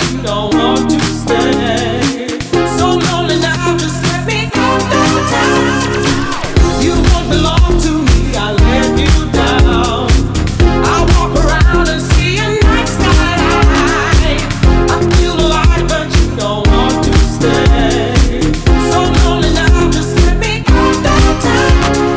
you don't want to stay. So lonely now, just let me go downtown. You won't belong to me, I let you down. I walk around and see a night sky. I feel alive, but you don't want to stay. So lonely now, just let me go downtown.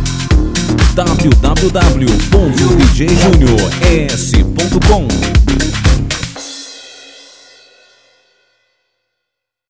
www.djjuniors.com